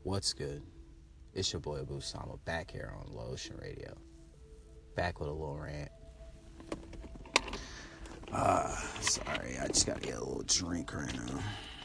What's good? It's your boy Abu Sama back here on Low Ocean Radio. Back with a little rant. Sorry, I just gotta get a little drink right now.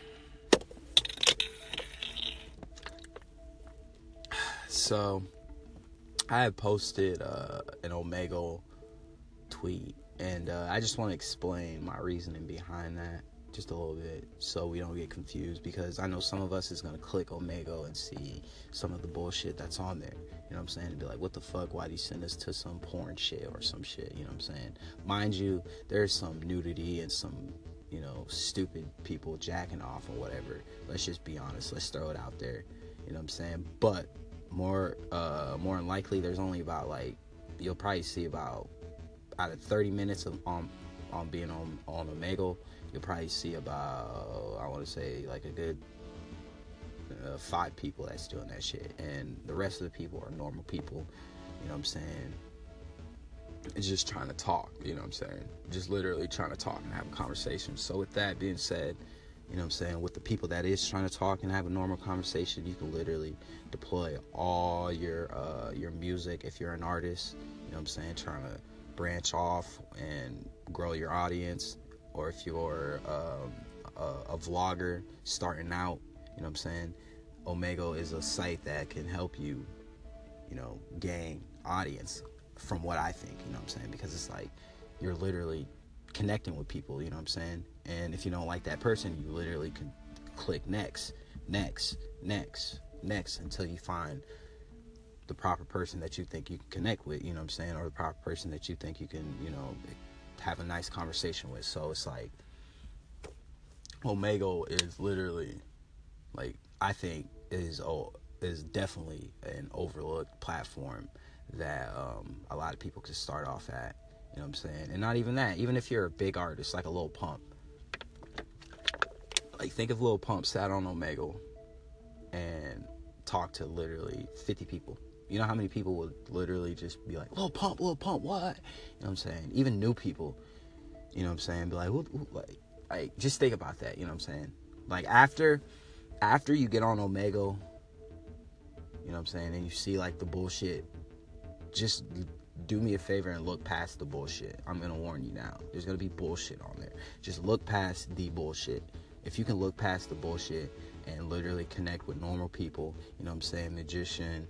So, I had posted an Omegle tweet, and I just want to explain my reasoning behind that just a little bit so we don't get confused, because I know some of us is going to click Omegle and see some of the bullshit that's on there, you know what I'm saying, and be like, what the fuck, why do you send us to some porn shit or some shit, you know what I'm saying? Mind you, there's some nudity and some, you know, stupid people jacking off or whatever. Let's just be honest, let's throw it out there, you know what I'm saying? But more than likely, there's only about, like, you'll probably see about out of 30 minutes of on being on Omegle, you'll probably see about, I want to say, like a good 5 people that's doing that shit, and the rest of the people are normal people, you know what I'm saying? It's just trying to talk, you know what I'm saying? Just literally trying to talk and have a conversation. So with that being said, you know what I'm saying, with the people that is trying to talk and have a normal conversation, you can literally deploy all your music if you're an artist, you know what I'm saying, trying to branch off and grow your audience, or if you're a vlogger starting out, you know what I'm saying, Omegle is a site that can help you, you know, gain audience, from what I think, you know what I'm saying, because it's like you're literally connecting with people, you know what I'm saying, and if you don't like that person, you literally can click next until you find the proper person that you think you can connect with, you know what I'm saying, or the proper person that you think you can, you know, have a nice conversation with. So it's like Omegle is literally, like, I think is definitely an overlooked platform that a lot of people could start off at, you know what I'm saying. And not even that, even if you're a big artist like a Lil Pump, like, think if Lil Pump sat on Omegle and talked to literally 50 people. You know how many people would literally just be like, Lil Pump, what? You know what I'm saying? Even new people, you know what I'm saying? Be like, like, just think about that, you know what I'm saying? Like, after you get on Omegle, you know what I'm saying, and you see, like, the bullshit, just do me a favor and look past the bullshit. I'm going to warn you now. There's going to be bullshit on there. Just look past the bullshit. If you can look past the bullshit and literally connect with normal people, you know what I'm saying, magician,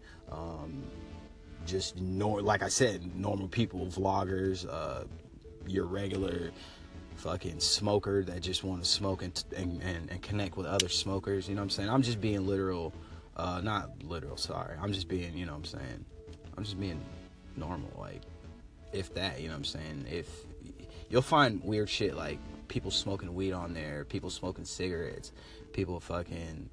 like I said, normal people, vloggers, your regular fucking smoker that just want to smoke and connect with other smokers, you know what I'm saying? I'm just being literal, not literal, sorry. I'm just being, you know what I'm saying? I'm just being normal, like, if that, you know what I'm saying? If you'll find weird shit, like people smoking weed on there, people smoking cigarettes, people fucking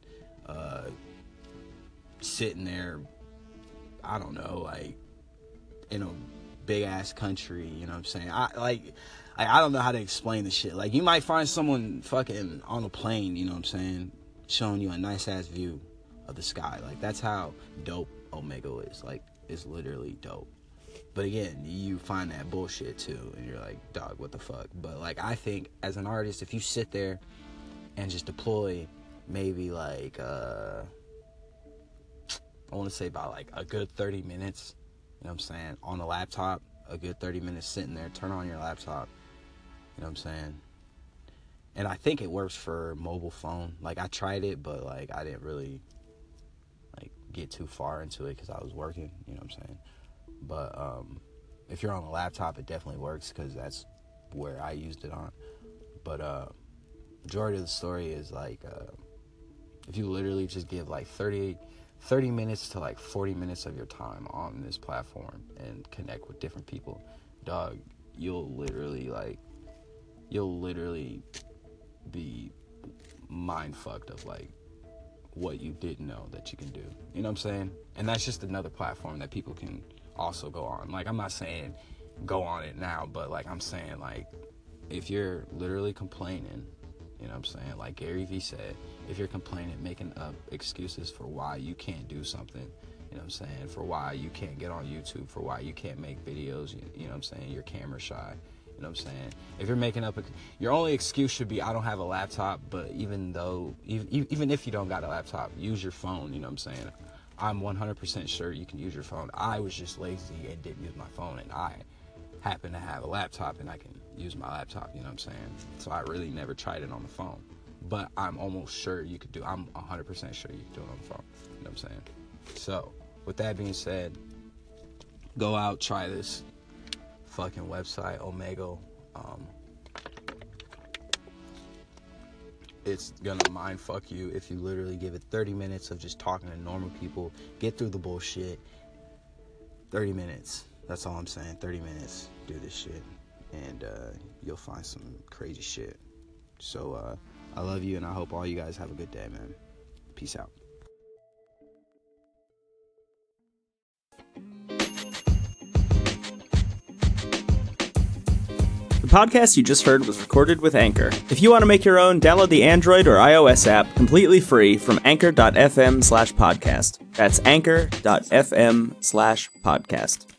sitting there, I don't know, like, in a big ass country, you know what I'm saying? I don't know how to explain the shit. Like, you might find someone fucking on a plane, you know what I'm saying, showing you a nice ass view of the sky. Like, that's how dope Omegle is. Like, it's literally dope. But again, you find that bullshit too, and you're like, dog, what the fuck? But, like, I think as an artist, if you sit there and just deploy maybe, like, I want to say about, like, a good 30 minutes, you know what I'm saying, on the laptop, a good 30 minutes sitting there, turn on your laptop, you know what I'm saying? And I think it works for mobile phone. Like, I tried it, but, like, I didn't really, like, get too far into it because I was working, you know what I'm saying? But if you're on a laptop, it definitely works because that's where I used it on. But majority of the story is, like, if you literally just give, like, 30 minutes to, like, 40 minutes of your time on this platform and connect with different people, dog, you'll literally be mind fucked of, like, what you didn't know that you can do. You know what I'm saying? And that's just another platform that people can also go on. Like, I'm not saying go on it now, but, like, I'm saying, like, if you're literally complaining, you know what I'm saying, like Gary Vee said, if you're complaining, making up excuses for why you can't do something, you know what I'm saying, for why you can't get on YouTube, for why you can't make videos, you know what I'm saying, you're camera shy, You know what I'm saying? If you're making up your only excuse should be, I don't have a laptop. But even if you don't got a laptop, use your phone. You know what I'm saying? I'm 100% sure you can use your phone. I was just lazy and didn't use my phone, and I happen to have a laptop and I can use my laptop. You know what I'm saying? So I really never tried it on the phone. But I'm almost sure you could do. I'm 100% sure you could do it on the phone. You know what I'm saying? So with that being said, go out, try this fucking website, Omegle. It's gonna mind fuck you if you literally give it 30 minutes of just talking to normal people, get through the bullshit. 30 minutes. That's all I'm saying. 30 minutes. Do this shit. And you'll find some crazy shit. So I love you, and I hope all you guys have a good day, man. Peace out. The podcast you just heard was recorded with Anchor. If you want to make your own, download the Android or iOS app completely free from anchor.fm/podcast. That's anchor.fm/podcast.